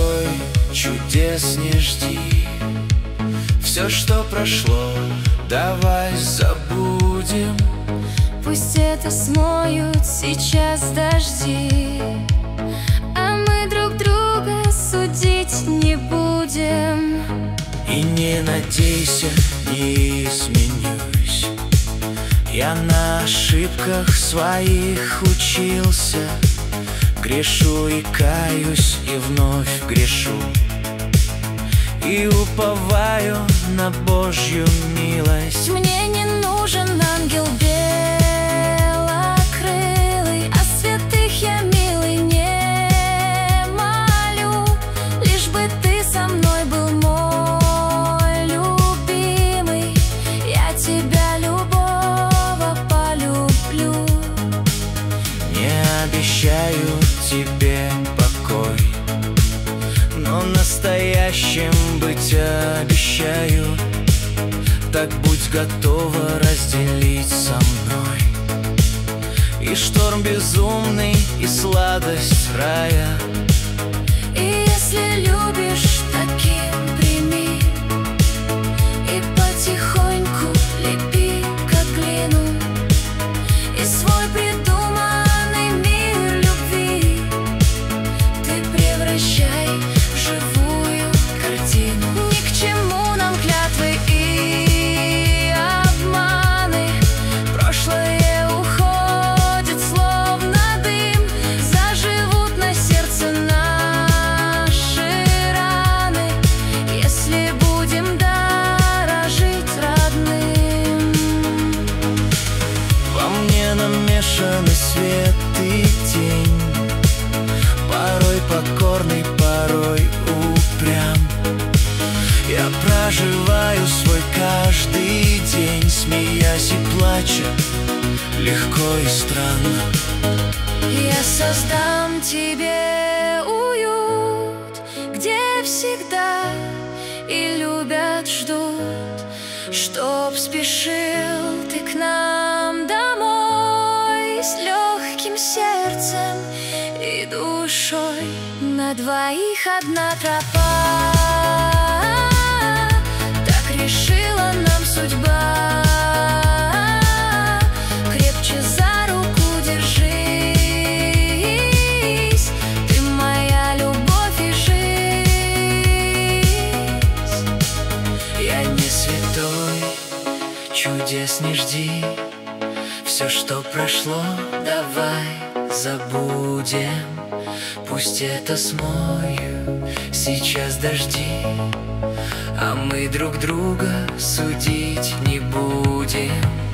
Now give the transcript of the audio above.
покой, чудес не жди. Все, что прошло, давай забудем. Пусть это смоют сейчас дожди, а мы друг друга судить не будем. И не надейся, не изменюсь. Я на ошибках своих учился. Грешу и каюсь, и вновь грешу. И уповаю на Божью милость. Мне не нужен ангел белокрылый, а святых я, милый, не молю. Лишь бы ты со мной был, мой любимый. Я тебя любого полюблю. Не обещаю тебе покой, но настоящим быть обещаю. Так будь готова разделить со мной и шторм безумный, и сладость рая. И если любишь, таким прими, и потихоньку лепи, как глину, и свой придуманный мир любви ты превращай в живую картину. Ни к чему нам клятвы и обманы. Прошлое уходит словно дым, заживут на сердце наши раны, если будем дорожить родным. Во мне намешаны свет и тень, порой покорный, порой упрям. Я проживаю свой каждый день, смеясь и плача, легко и странно. Я создам тебе уют, где всегда и любят, ждут, чтоб спешил ты к нам домой с легким сердцем и душой. На двоих одна тропа, так решила нам судьба. Крепче за руку держись, ты моя любовь и жизнь. Я не святой, чудес не жди. Все, что прошло, давай забудем. Пусть это смою сейчас дожди, а мы друг друга судить не будем.